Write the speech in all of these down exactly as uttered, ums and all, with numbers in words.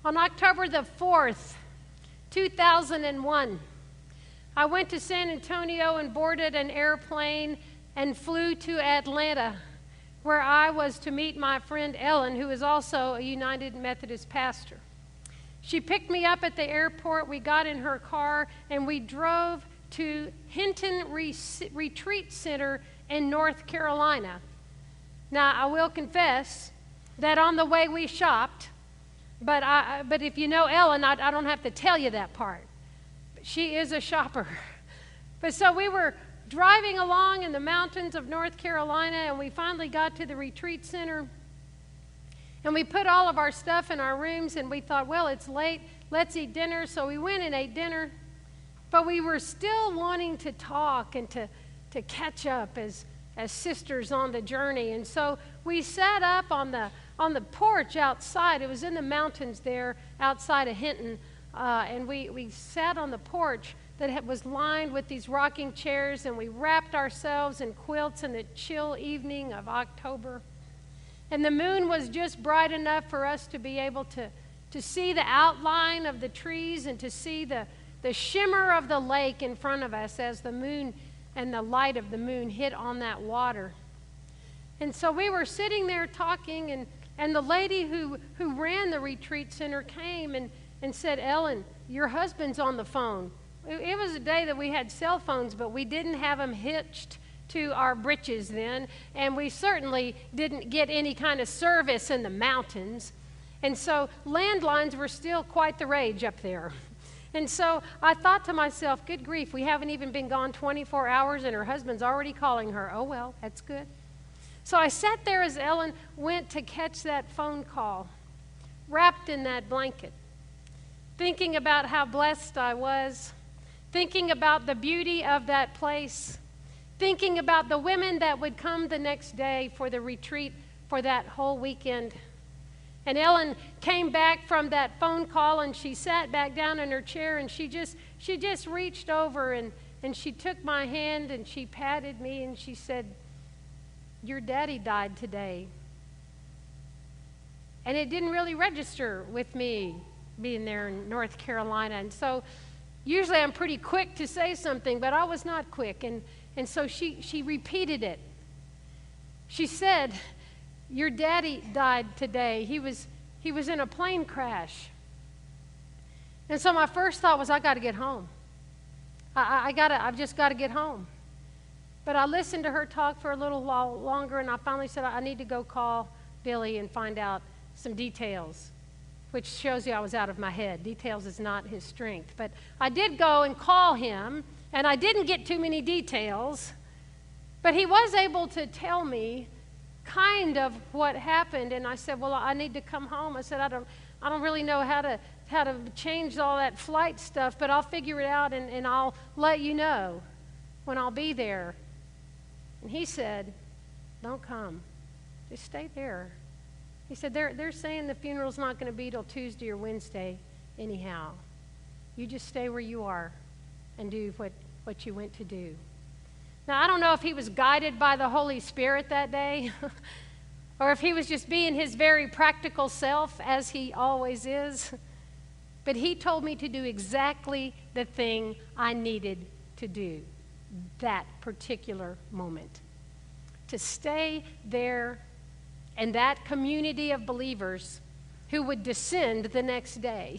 On October the fourth, two thousand one, I went to San Antonio and boarded an airplane and flew to Atlanta, where I was to meet my friend Ellen, who is also a United Methodist pastor. She picked me up at the airport. We got in her car, and we drove to Hinton Re- Retreat Center in North Carolina. Now, I will confess that on the way we shopped, but I, but if you know Ellen, I, I don't have to tell you that part. She is a shopper. But so we were driving along in the mountains of North Carolina, and we finally got to the retreat center. And we put all of our stuff in our rooms, and we thought, well, it's late. Let's eat dinner. So we went and ate dinner. But we were still wanting to talk and to, to catch up as, as sisters on the journey. And so we sat up on the on the porch outside. It was in the mountains there outside of Hinton. Uh, and we, we sat on the porch that had, was lined with these rocking chairs, and we wrapped ourselves in quilts in the chill evening of October. And the moon was just bright enough for us to be able to, to see the outline of the trees and to see the, the shimmer of the lake in front of us as the moon and the light of the moon hit on that water. And so we were sitting there talking, and, and the lady who, who ran the retreat center came and, and said, Ellen, your husband's on the phone. It, it was a day that we had cell phones, but we didn't have them hitched to our britches then, and we certainly didn't get any kind of service in the mountains. And so landlines were still quite the rage up there. And so I thought to myself, good grief, we haven't even been gone twenty-four hours, and her husband's already calling her. Oh, well, that's good. So I sat there as Ellen went to catch that phone call, wrapped in that blanket, thinking about how blessed I was, thinking about the beauty of that place, thinking about the women that would come the next day for the retreat for that whole weekend. And Ellen came back from that phone call, and she sat back down in her chair, and she just she just reached over and, and she took my hand and she patted me and she said, your daddy died today. And it didn't really register with me being there in North Carolina. And so usually I'm pretty quick to say something, but I was not quick. And, and so she, she repeated it. She said, your daddy died today. He was, he was in a plane crash. And so my first thought was, I got to get home. I, I, I gotta, I've just got to get home. But I listened to her talk for a little while longer, and I finally said, I need to go call Billy and find out some details, which shows you I was out of my head. Details is not his strength. But I did go and call him, and I didn't get too many details, but he was able to tell me kind of what happened. And I said, well, I need to come home. I said, I don't I don't really know how to how to change all that flight stuff, but I'll figure it out, and, and I'll let you know when I'll be there. And he said, don't come. Just stay there. He said, they're, they're saying the funeral's not going to be till Tuesday or Wednesday anyhow. You just stay where you are and do what, what you went to do. Now, I don't know if he was guided by the Holy Spirit that day or if he was just being his very practical self, as he always is. But he told me to do exactly the thing I needed to do that particular moment. To stay there in that community of believers who would descend the next day.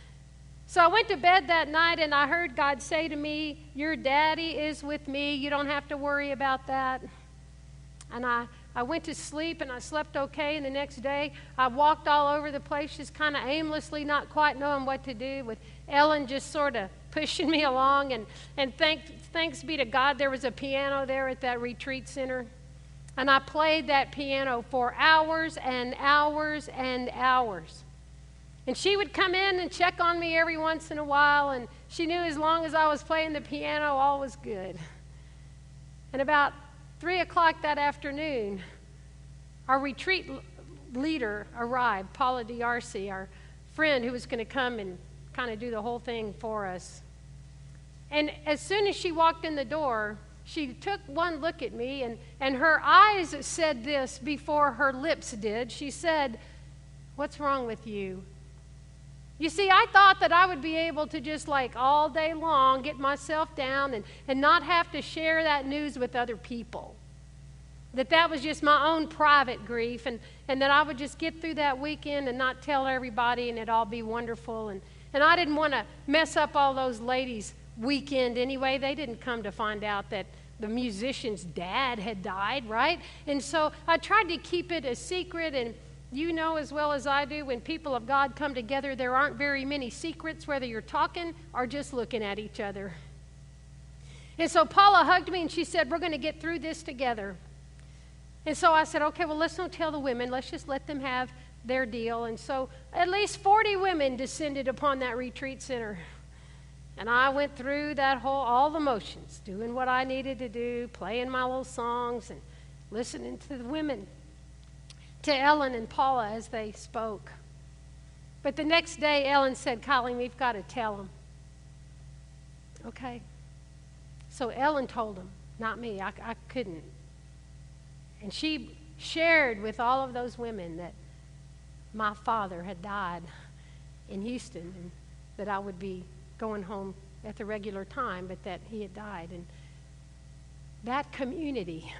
So I went to bed that night, and I heard God say to me, your daddy is with me. You don't have to worry about that. And I, I went to sleep, and I slept okay. And the next day, I walked all over the place, just kind of aimlessly, not quite knowing what to do, with Ellen just sort of pushing me along. And, and thank, thanks be to God, there was a piano there at that retreat center. And I played that piano for hours and hours and hours. And she would come in and check on me every once in a while, and she knew as long as I was playing the piano, all was good. And about three o'clock that afternoon, our retreat leader arrived, Paula D'Arcy, our friend who was going to come and kind of do the whole thing for us. And as soon as she walked in the door, she took one look at me, and, and her eyes said this before her lips did. She said, what's wrong with you? You see, I thought that I would be able to just like all day long get myself down and, and not have to share that news with other people. That that was just my own private grief, and, and that I would just get through that weekend and not tell everybody and it'd all be wonderful. And, and I didn't want to mess up all those ladies' weekend anyway. They didn't come to find out that the musician's dad had died, right? And so I tried to keep it a secret, and you know as well as I do, when people of God come together, there aren't very many secrets, whether you're talking or just looking at each other. And so Paula hugged me and she said, we're going to get through this together. And so I said, okay, well, let's not tell the women. Let's just let them have their deal. And so at least forty women descended upon that retreat center. And I went through that whole, all the motions, doing what I needed to do, playing my little songs and listening to the women, to Ellen and Paula as they spoke. But the next day, Ellen said, Colleen, we've got to tell them. Okay. So Ellen told them, not me. I, I couldn't. And she shared with all of those women that my father had died in Houston and that I would be going home at the regular time, but that he had died. And that community,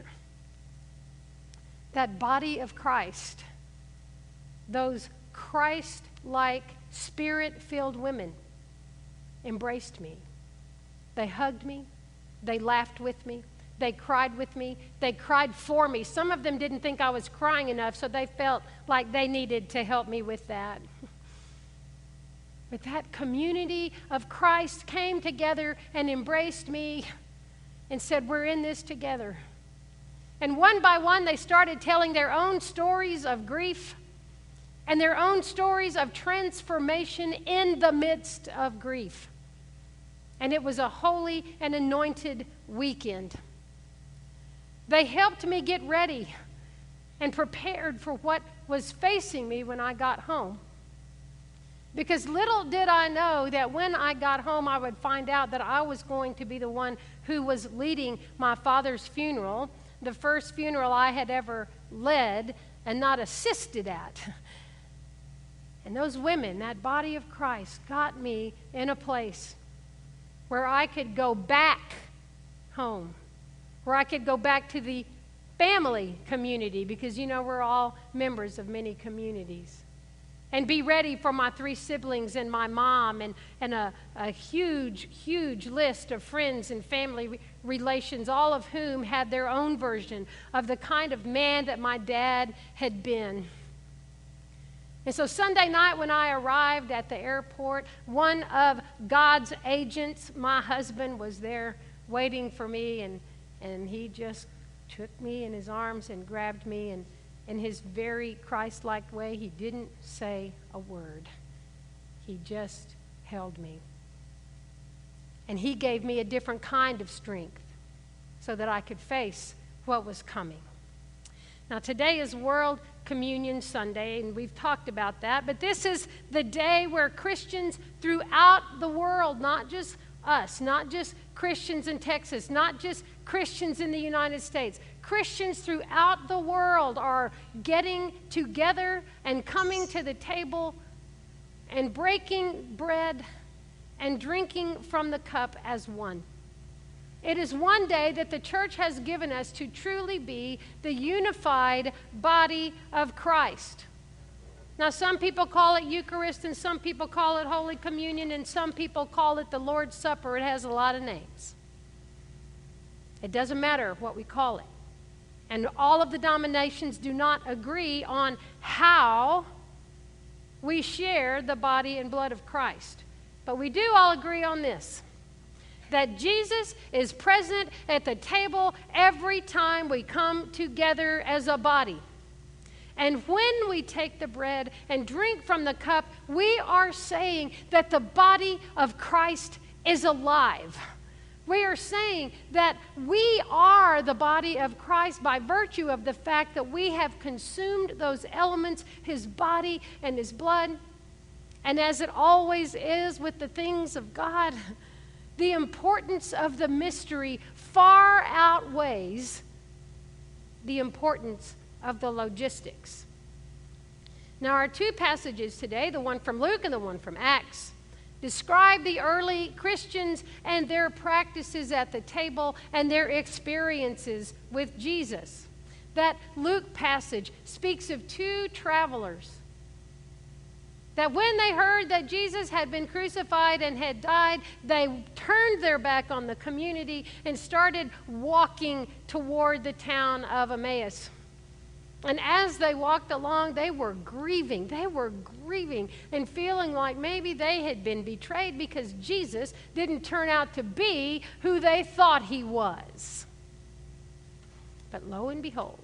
that body of Christ, those Christ-like, Spirit-filled women embraced me. They hugged me. They laughed with me. They cried with me. They cried for me. Some of them didn't think I was crying enough, so they felt like they needed to help me with that. But that community of Christ came together and embraced me and said, we're in this together. And one by one, they started telling their own stories of grief and their own stories of transformation in the midst of grief. And it was a holy and anointed weekend. They helped me get ready and prepared for what was facing me when I got home. Because little did I know that when I got home, I would find out that I was going to be the one who was leading my father's funeral, the first funeral I had ever led and not assisted at. And those women, that body of Christ, got me in a place where I could go back home, where I could go back to the family community, because you know we're all members of many communities, and be ready for my three siblings and my mom and, and a, a huge, huge list of friends and family re- relations, all of whom had their own version of the kind of man that my dad had been. And so Sunday night when I arrived at the airport, one of God's agents, my husband, was there waiting for me, and, and he just took me in his arms and grabbed me, and in his very Christ-like way, he didn't say a word. He just held me. And he gave me a different kind of strength so that I could face what was coming. Now, today is World Communion Sunday, and we've talked about that, but this is the day where Christians throughout the world, not just us, not just Christians in Texas, not just Christians in the United States, Christians throughout the world are getting together and coming to the table and breaking bread and drinking from the cup as one. It is one day that the church has given us to truly be the unified body of Christ. Now, some people call it Eucharist, and some people call it Holy Communion, and some people call it the Lord's Supper. It has a lot of names. It doesn't matter what we call it. And all of the denominations do not agree on how we share the body and blood of Christ. But we do all agree on this, that Jesus is present at the table every time we come together as a body. And when we take the bread and drink from the cup, we are saying that the body of Christ is alive. We are saying that we are the body of Christ by virtue of the fact that we have consumed those elements, his body and his blood. And as it always is with the things of God, the importance of the mystery far outweighs the importance of the logistics. Now, our two passages today, the one from Luke and the one from Acts, describe the early Christians and their practices at the table and their experiences with Jesus. That Luke passage speaks of two travelers that when they heard that Jesus had been crucified and had died, they turned their back on the community and started walking toward the town of Emmaus. And as they walked along, they were grieving. They were grieving and feeling like maybe they had been betrayed because Jesus didn't turn out to be who they thought he was. But lo and behold,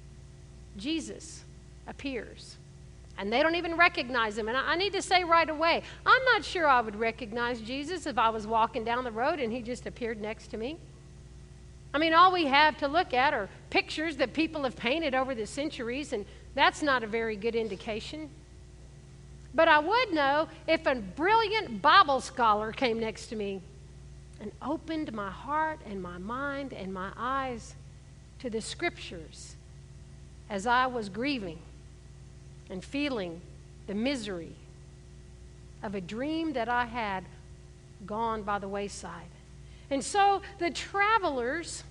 Jesus appears. And they don't even recognize him. And I, I need to say right away, I'm not sure I would recognize Jesus if I was walking down the road and he just appeared next to me. I mean, all we have to look at are pictures that people have painted over the centuries, and that's not a very good indication. But I would know if a brilliant Bible scholar came next to me and opened my heart and my mind and my eyes to the scriptures as I was grieving and feeling the misery of a dream that I had gone by the wayside. And so the travelers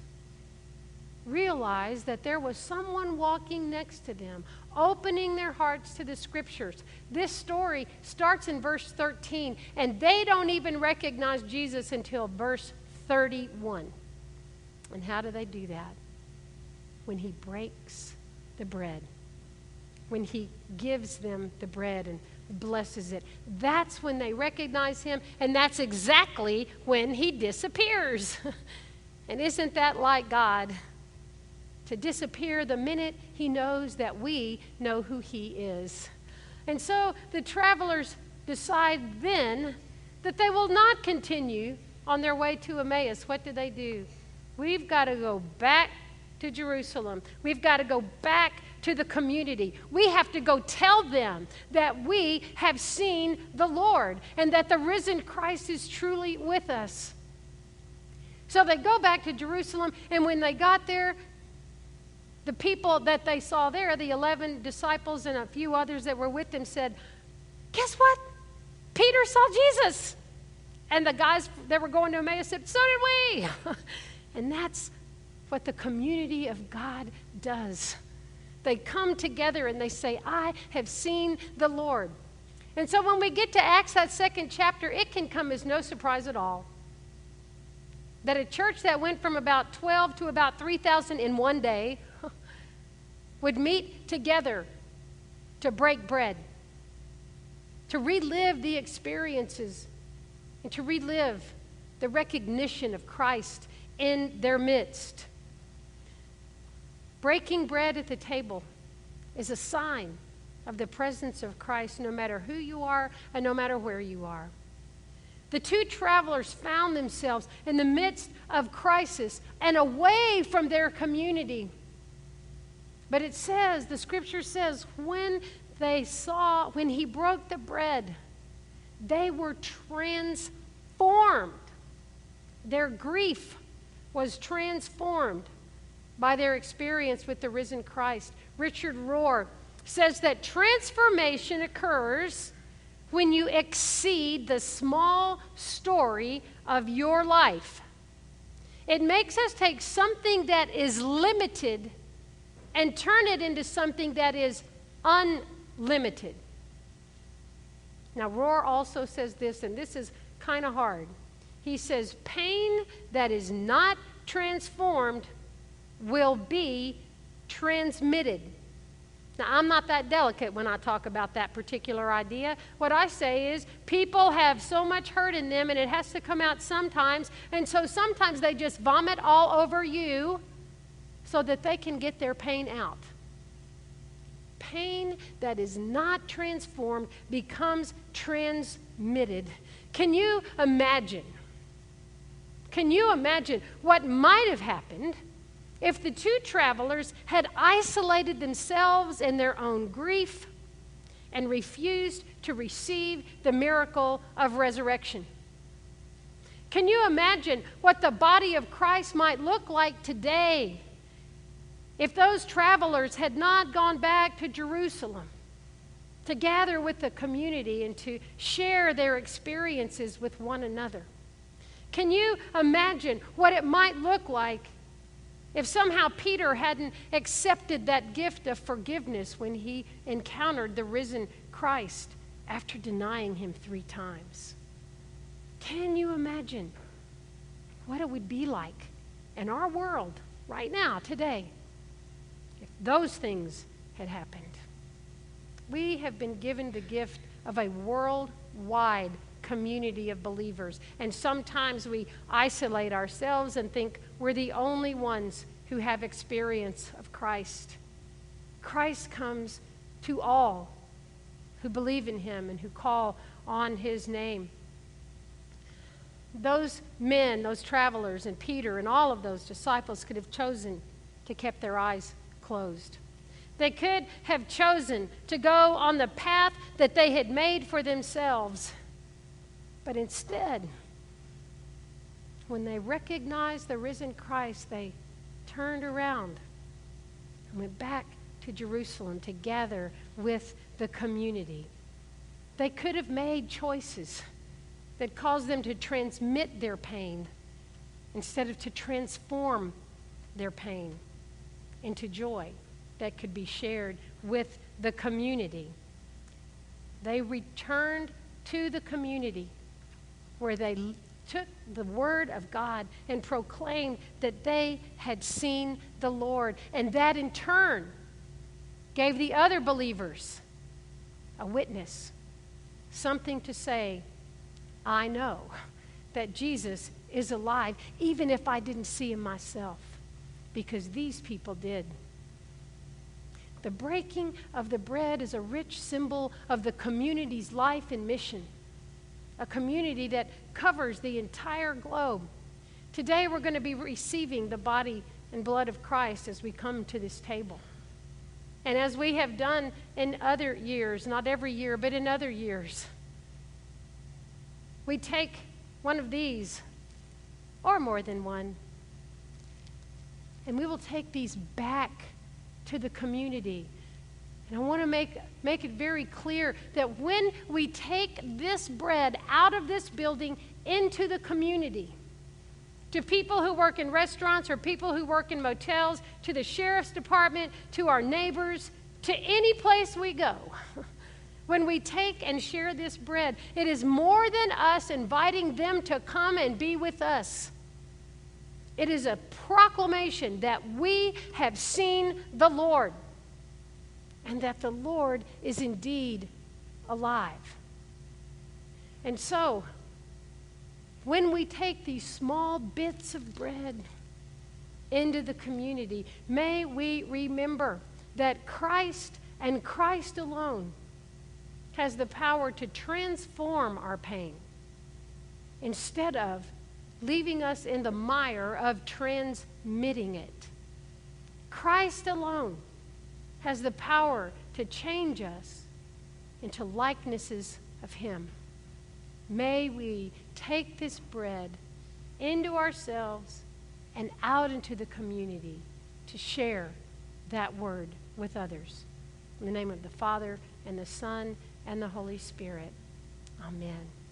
realized that there was someone walking next to them, opening their hearts to the scriptures. This story starts in verse thirteen, and they don't even recognize Jesus until verse thirty-one. And how do they do that? When he breaks the bread. When he gives them the bread and blesses it. That's when they recognize him, and that's exactly when he disappears. And isn't that like God? To disappear the minute he knows that we know who he is. And so the travelers decide then that they will not continue on their way to Emmaus. What do they do? We've got to go back to Jerusalem. We've got to go back to the community. We have to go tell them that we have seen the Lord and that the risen Christ is truly with us. So they go back to Jerusalem, and when they got there, the people that they saw there, the eleven disciples and a few others that were with them, said, "Guess what? Peter saw Jesus." And the guys that were going to Emmaus said, "So did we." And that's what the community of God does. They come together and they say, "I have seen the Lord." And so when we get to Acts, that second chapter, it can come as no surprise at all that a church that went from about twelve to about three thousand in one day would meet together to break bread, to relive the experiences, and to relive the recognition of Christ in their midst. Breaking bread at the table is a sign of the presence of Christ no matter who you are and no matter where you are. The two travelers found themselves in the midst of crisis and away from their community. But it says, the scripture says, when they saw, when he broke the bread, they were transformed. Their grief was transformed by their experience with the risen Christ. Richard Rohr says that transformation occurs when you exceed the small story of your life. It makes us take something that is limited and turn it into something that is unlimited. Now, Rohr also says this, and this is kind of hard. He says, pain that is not transformed will be transmitted. Now, I'm not that delicate when I talk about that particular idea. What I say is people have so much hurt in them, and it has to come out sometimes, and so sometimes they just vomit all over you so that they can get their pain out. Pain that is not transformed becomes transmitted. Can you imagine? Can you imagine what might have happened if the two travelers had isolated themselves in their own grief and refused to receive the miracle of resurrection? Can you imagine what the body of Christ might look like today if those travelers had not gone back to Jerusalem to gather with the community and to share their experiences with one another. Can you imagine what it might look like if somehow Peter hadn't accepted that gift of forgiveness when he encountered the risen Christ after denying him three times? Can you imagine what it would be like in our world right now, today, if those things had happened? We have been given the gift of a worldwide community of believers. And sometimes we isolate ourselves and think we're the only ones who have experience of Christ. Christ comes to all who believe in him and who call on his name. Those men, those travelers, and Peter and all of those disciples could have chosen to keep their eyes closed. They could have chosen to go on the path that they had made for themselves. But instead, when they recognized the risen Christ, they turned around and went back to Jerusalem to gather with the community. They could have made choices that caused them to transmit their pain instead of to transform their pain into joy that could be shared with the community. They returned to the community where they took the word of God and proclaimed that they had seen the Lord. And that in turn gave the other believers a witness, something to say, I know that Jesus is alive, even if I didn't see him myself, because these people did. The breaking of the bread is a rich symbol of the community's life and mission, a community that covers the entire globe. Today we're going to be receiving the body and blood of Christ as we come to this table. And as we have done in other years, not every year, but in other years, we take one of these, or more than one, and we will take these back to the community. And I want to make, make it very clear that when we take this bread out of this building into the community, to people who work in restaurants or people who work in motels, to the sheriff's department, to our neighbors, to any place we go, when we take and share this bread, it is more than us inviting them to come and be with us. It is a proclamation that we have seen the Lord and that the Lord is indeed alive. And so, when we take these small bits of bread into the community, may we remember that Christ and Christ alone has the power to transform our pain instead of leaving us in the mire of transmitting it. Christ alone has the power to change us into likenesses of him. May we take this bread into ourselves and out into the community to share that word with others. In the name of the Father, and the Son, and the Holy Spirit. Amen.